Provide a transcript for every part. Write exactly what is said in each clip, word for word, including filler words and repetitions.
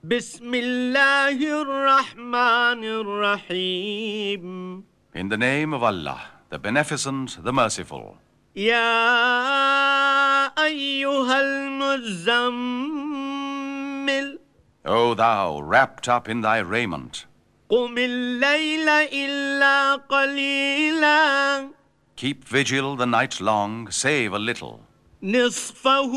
بسم الله الرحمن الرحيم. In the name of Allah, the Beneficent, the Merciful. يا أيها المزمل O thou, wrapped up in thy raiment, قم الليل إلا قليلا keep vigil the night long, save a little. نصفه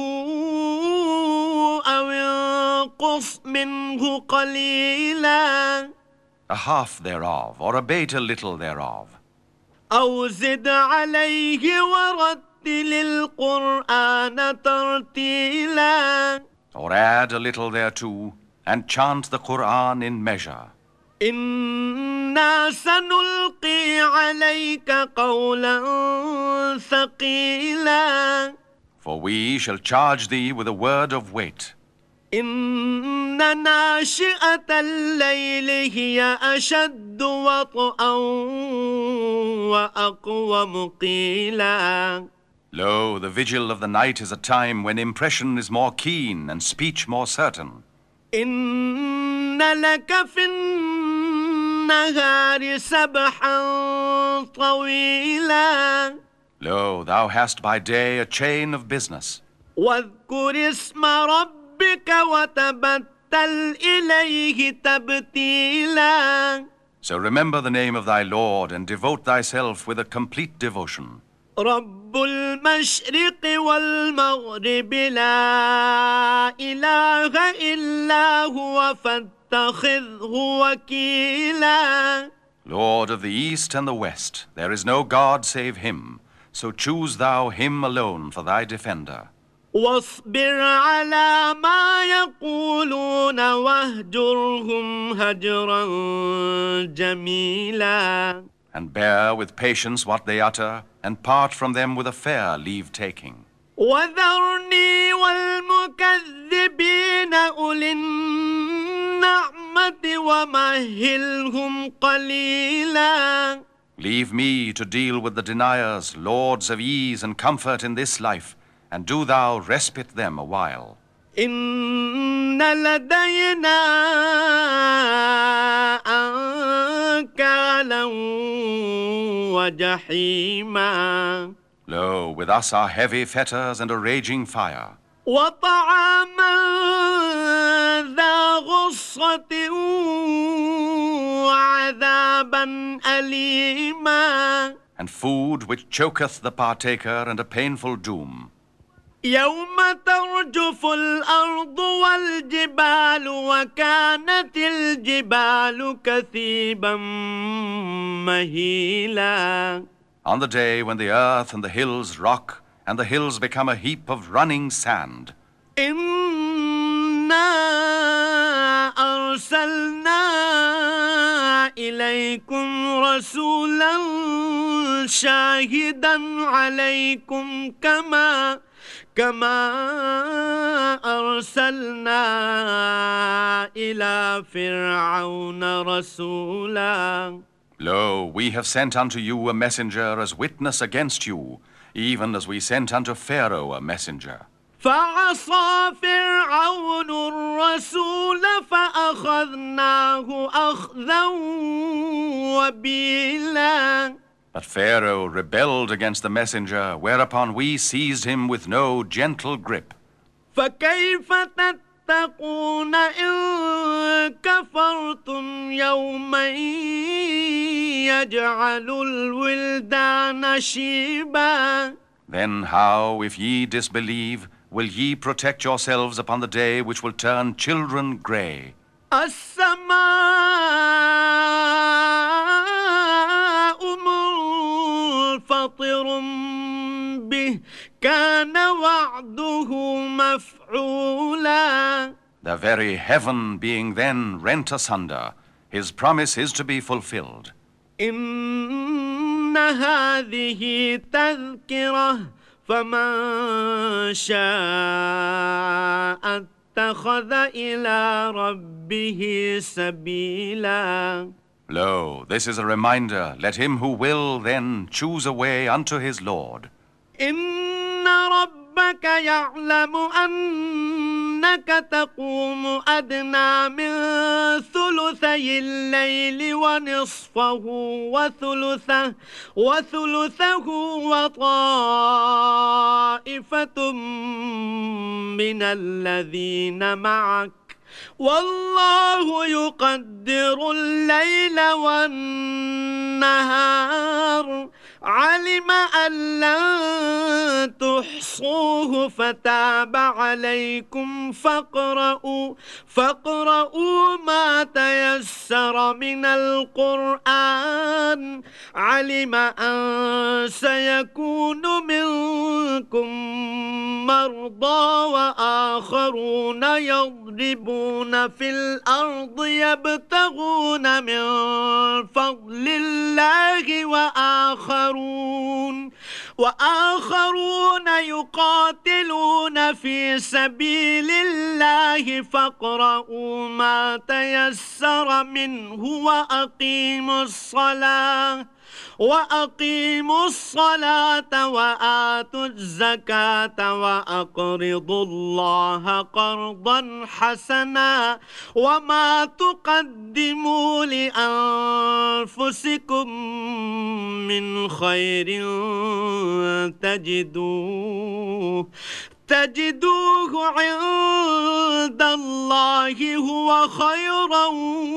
أو انقص منه قليلا A half thereof, or abate a little thereof. أو زد عليه ورتل القرآن ترتيلا Or add a little thereto, and chant the Qur'an in measure. إنا سنلقي عليك قولا ثقيلا For we shall charge thee with a word of weight. إن ناشئة الليل هي أشد وطئا وأقوم قيلا Lo, the vigil of the night is a time when impression is more keen and speech more certain. إن لك في النهار سبحا طويلا Lo, thou hast by day a chain of business. واذكر اسم ربك وتبتل إليه تبتيلا So remember the name of thy Lord and devote thyself with a complete devotion. رب المشرق والمغرب لا إله إلا هو فاتخذه وكيلا Lord of the east and the west, there is no God save him. So choose thou him alone for thy defender. واصبر على ما يقولون واهجرهم هجرا جميلا And bear with patience what they utter, and part from them with a fair leave-taking. وذرني والمكذبين أولي النعمة ومهلهم قليلا Leave me to deal with the deniers, lords of ease and comfort in this life, and do thou respite them a while. إن لدينا أنكالا وجحيما Lo, with us are heavy fetters and a raging fire, وطعاما ذا غصة وعذابا أليما and food which choketh the partaker and a painful doom. يوم ترجف الأرض والجبال وكانت الجبال كثيبا مهيلا On the day when the earth and the hills rock, and the hills become a heap of running sand. إنا أرسلنا إليكم رسولا شاهدا عليكم كما كما أرسلنا إلى فرعون رسولا Lo, we have sent unto you a messenger as witness against you, even as we sent unto Pharaoh a messenger. فعصى فرعون الرسول فأخذناه أخذا وبيلا But Pharaoh rebelled against the messenger, whereupon we seized him with no gentle grip. فكيف تتقون إن كفرتم يوما يجعل الولدان شيبا Then how, if ye disbelieve, will ye protect yourselves upon the day which will turn children grey? السماء منفطر به كان وعده مفعولا The very heaven being then rent asunder, his promise is to be fulfilled. إن هذه تذكرة فمن شاء اتخذ إلى ربه سبيلا Lo, this is a reminder, let him who will then choose a way unto his Lord. إن ربك يعلم أن فإنك تقوم أدنى من ثلثي الليل ونصفه وثلثه وثلثه وطائفة من الذين معك والله يقدر الليل والنهار علم أن لن تحصوه فتاب عليكم فاقرؤوا فاقرؤوا ما تيسر من القرآن علم أن سيكون منكم مرضى وآخرون يضربون في الأرض يبتغون من فضل الله وآخرون وآخرون يقاتلون في سبيل الله فاقرؤوا ما تيسر منه وأقيموا الصلاة وأقيموا الصلاة وآتوا الزكاة وأقرضوا الله قرضا حسنا وما تقدموا لأنفسكم من خير تجدوه تجدوه عند الله هو خيرا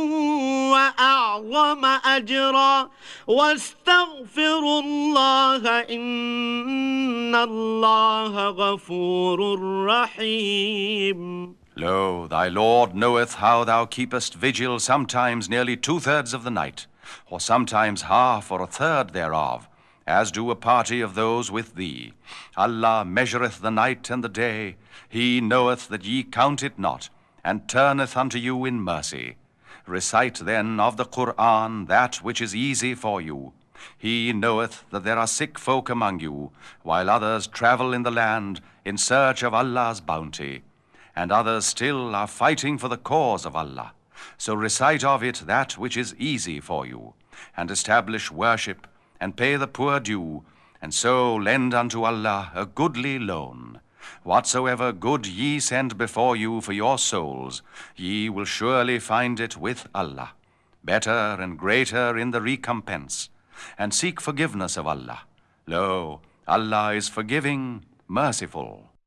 وأعظم أجرا واستغفروا الله إن الله غفور رحيم. Lo, thy Lord knoweth how thou keepest vigil sometimes nearly two-thirds of the night, or sometimes half or a third thereof, as do a party of those with thee. Allah measureth the night and the day. He knoweth that ye count it not, and turneth unto you in mercy. Recite then of the Qur'an that which is easy for you. He knoweth that there are sick folk among you, while others travel in the land in search of Allah's bounty, and others still are fighting for the cause of Allah. So recite of it that which is easy for you, and establish worship, and pay the poor due, and so lend unto Allah a goodly loan. Whatsoever good ye send before you for your souls, ye will surely find it with Allah, better and greater in the recompense, and seek forgiveness of Allah. Lo, Allah is forgiving, merciful.